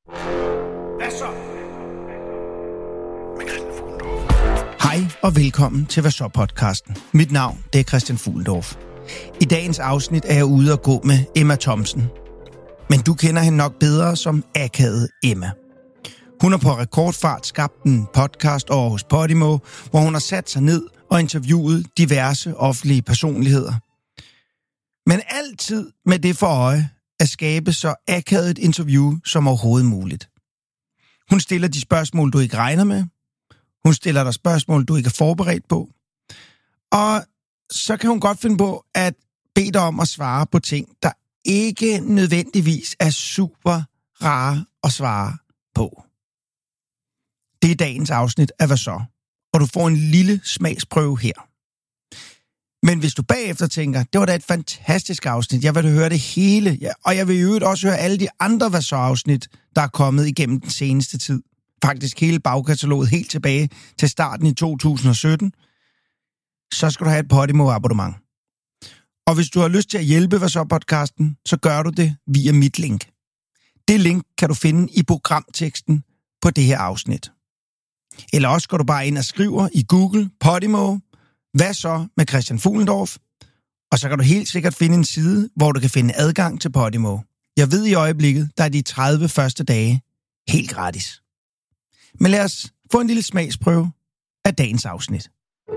Hvad så? Hej og velkommen til Hvad så podcasten. Mit navn det er Christian Fuhlendorf. I dagens afsnit er jeg ude at gå med Emma Thomsen. Men du kender hende nok bedre som akavet Emma. Hun har på rekordfart skabt en podcast over hos Podimo, hvor hun har sat sig ned og interviewet diverse offentlige personligheder. Men altid med det for øje at skabe så akavet et interview som overhovedet muligt. Hun stiller de spørgsmål, du ikke regner med. Hun stiller dig spørgsmål, du ikke er forberedt på. Og så kan hun godt finde på at bede dig om at svare på ting, der ikke nødvendigvis er super rare at svare på. Det er dagens afsnit af Hvad så? Og du får en lille smagsprøve her. Men hvis du bagefter tænker, det var da et fantastisk afsnit, jeg vil høre det hele, ja, og jeg vil i øvrigt også høre alle de andre Hvad så afsnit, der er kommet igennem den seneste tid. Faktisk hele bagkataloget helt tilbage til starten i 2017, så skal du have et Podimo-abonnement. Og hvis du har lyst til at hjælpe Hvad så podcasten, så gør du det via mit link. Det link kan du finde i programteksten på det her afsnit. Eller også går du bare ind og skriver i Google Podimo, Hvad så med Christian Fuhlendorf, og så kan du helt sikkert finde en side, hvor du kan finde adgang til Podimo. Jeg ved i øjeblikket, der er de 30 første dage helt gratis. Men lad os få en lille smagsprøve af dagens afsnit.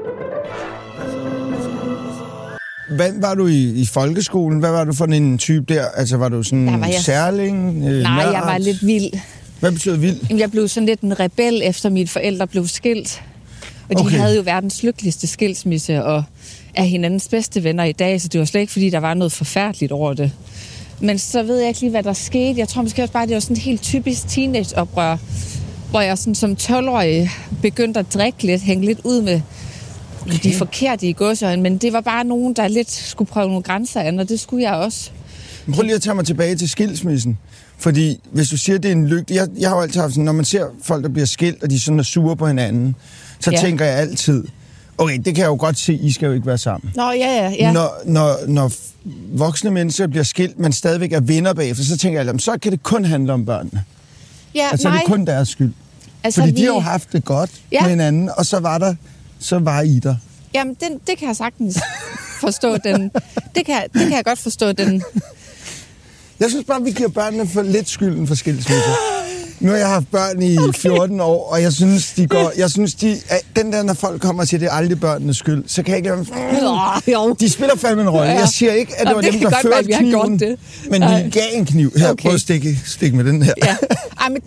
Hvad var du i folkeskolen? Hvad var du for en type der? Altså var du sådan en særling? Nej, jeg var lidt vild. Hvad betyder vild? Jeg blev sådan lidt en rebel, efter mine forældre blev skilt. Og de havde jo verdens lykkeligste skilsmisse, og er hinandens bedste venner i dag, så det var slet ikke, fordi der var noget forfærdeligt over det. Men så ved jeg ikke lige, hvad der skete. Jeg tror måske også bare, det var sådan et helt typisk teenageoprør, hvor jeg sådan som 12-årig begyndte at drikke lidt, hænge lidt ud med de forkerte i gåseøjne, men det var bare nogen, der lidt skulle prøve nogle grænser an, og det skulle jeg også. Prøv lige at tage mig tilbage til skilsmissen. Fordi hvis du siger, det er en lykke... Jeg har jo altid haft sådan, når man ser folk, der bliver skilt, og de sådan er sure på hinanden, så tænker jeg altid, okay, det kan jeg jo godt se, I skal jo ikke være sammen. Nå, ja. Når voksne mennesker bliver skilt, men stadigvæk er venner bagefter, så tænker jeg, så kan det kun handle om børnene. Ja, altså er det kun deres skyld. Altså, fordi de har jo haft det godt med hinanden, og så var I der. Jamen, det kan jeg sagtens forstå. Det kan jeg godt forstå. Jeg synes bare, vi giver børnene for lidt skylden for skilsmisse. Nu har jeg haft børn i 14 år, og jeg synes, den der, når folk kommer og siger, det er aldrig børnenes skyld, så kan jeg ikke lade de spiller fandme en rolle. Jeg siger ikke, at det var dem, der førte kniven, men de gav en kniv. Her, prøv at stikke med den her. Ja. Ej, men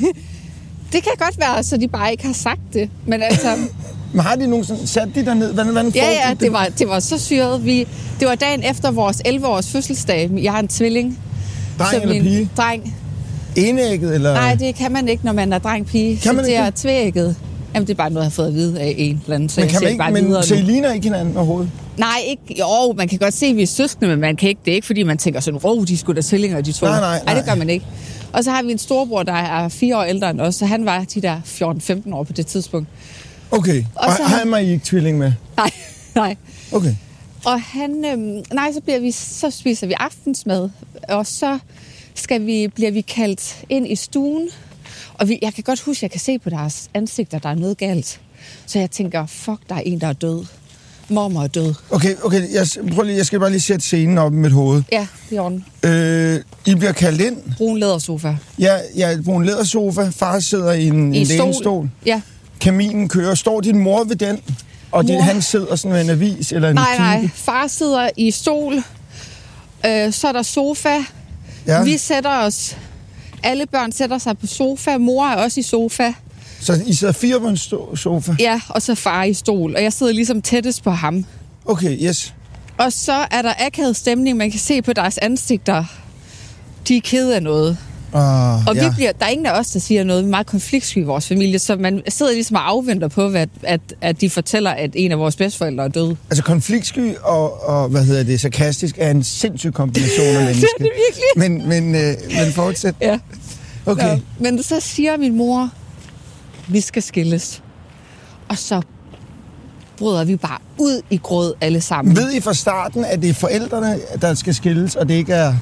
det kan godt være, så de bare ikke har sagt det. Men altså... Men har de nogensinde sat de derned? Hvordan ja, det var så syret. Det var dagen efter vores 11-års fødselsdag. Jeg har en tvilling. Dreng eller pige? Dreng. Enægget, eller? Nej, det kan man ikke, når man er dreng-pige. Kan man det ikke? Er tvægget. Jamen, det er bare noget, jeg har fået at vide af en eller anden. Så men kan man ikke, men så I ligner ikke hinanden overhovedet? Nej, ikke. Jo, man kan godt se, at vi er søskende, men man kan ikke. Det er ikke, fordi man tænker sådan, de skulle da tvillinger, de to. Nej, det gør man ikke. Og så har vi en storbror, der er 4 år ældre end os, så han var de der 14-15 år på det tidspunkt. Okay, og han var I ikke tvilling med? Nej. Okay. Og han, så spiser vi aftensmad, og så bliver vi kaldt ind i stuen. Og jeg kan godt huske, jeg kan se på deres ansigter, der er noget galt. Så jeg tænker, fuck, der er en, der er død. Mormor er død. Okay, jeg skal bare lige sætte scenen op i mit hoved. Ja, det er orden. I bliver kaldt ind. Brun lædersofa. Ja, brun lædersofa. Far sidder i en lænestol. Ja. Kaminen kører. Står din mor ved den? Og han sidder sådan med en avis eller en pige? Nej. Far sidder i stol. Så er der sofa. Ja. Vi sætter os... Alle børn sætter sig på sofa. Mor er også i sofa. Så I sidder 4 på en sofa? Ja, og så far i stol. Og jeg sidder ligesom tættest på ham. Okay, yes. Og så er der akavet stemning. Man kan se på deres ansigter. De er kede af noget. Og der er ingen af os, der siger noget. Vi er meget konfliktsky i vores familie, så man sidder ligesom og afventer på, at de fortæller, at en af vores bedsteforældre er død. Altså konfliktsky og sarkastisk er en sindssyg kombination af mennesker. Det er det virkelig. Men fortsæt. Ja. Okay. Ja. Men så siger min mor, vi skal skilles. Og så bryder vi bare ud i gråd alle sammen. Ved I fra starten, at det er forældrene, der skal skilles, og det ikke er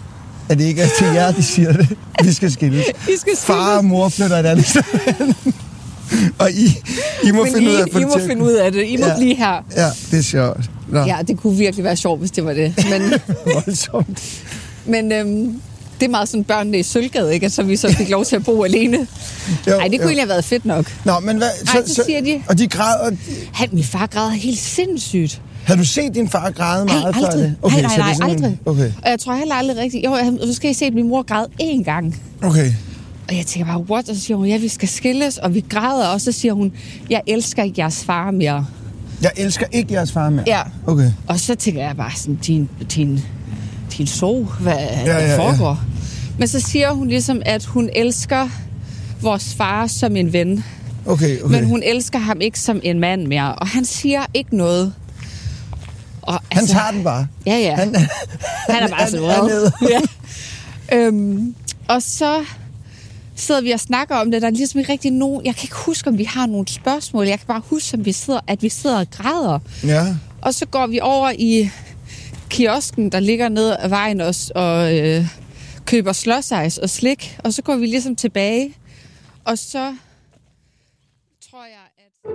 at det ikke er til jer, de siger det. Vi skal skilles. Far og mor flytter et andet sted. Og I må finde ud af det. I må finde ud af det. I må blive her. Ja, det er sjovt. Nå. Ja, det kunne virkelig være sjovt, hvis det var det. Men, voldsomt. Men det er meget sådan børnene i Sølvgade, ikke? Så vi så fik lov til at bo alene. Nej, det kunne egentlig have været fedt nok. Nå, men hvad? Så siger de... Og de græder... Min far græder helt sindssygt. Har du set din far græde meget før det? Okay, nej, aldrig. Okay. Og jeg tror heller aldrig rigtigt... Jo, jeg har måske set min mor græde 1 gang. Okay. Og jeg tænker bare, what? Og så siger hun, ja, vi skal skilles, og vi græder. Og så siger hun, jeg elsker ikke jeres far mere. Jeg elsker ikke jeres far mere? Ja. Okay. Og så tænker jeg bare sådan, din so, hvad foregår? Ja. Men så siger hun ligesom, at hun elsker vores far som en ven. Okay. Men hun elsker ham ikke som en mand mere. Og han siger ikke noget. Og, han tager den bare. Ja. Han er bare så vred. Ja. Og så sidder vi og snakker om det. Der er ligesom ikke rigtig nogen... Jeg kan ikke huske, om vi har nogle spørgsmål. Jeg kan bare huske, at vi sidder og græder. Ja. Og så går vi over i kiosken, der ligger ned ad vejen og køber slåsejs og slik. Og så går vi ligesom tilbage. Og så tror jeg, at...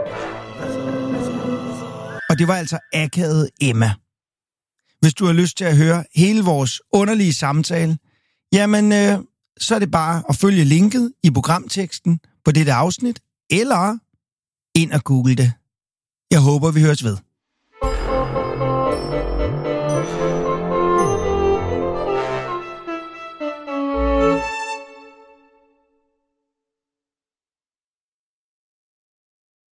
Og det var altså akavet Emma. Hvis du har lyst til at høre hele vores underlige samtale, jamen, så er det bare at følge linket i programteksten på dette afsnit, eller ind og google det. Jeg håber, vi høres ved.